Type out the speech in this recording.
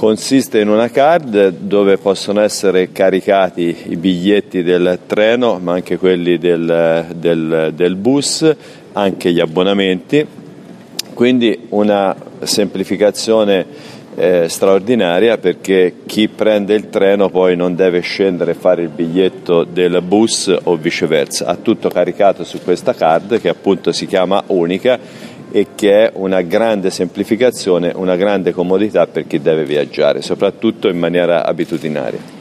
Consiste in una card dove possono essere caricati i biglietti del treno, ma anche quelli del bus, anche gli abbonamenti, quindi una semplificazione straordinaria, perché chi prende il treno poi non deve scendere e fare il biglietto del bus o viceversa, ha tutto caricato su questa card che appunto si chiama Unica e che è una grande semplificazione, una grande comodità per chi deve viaggiare, soprattutto in maniera abitudinaria.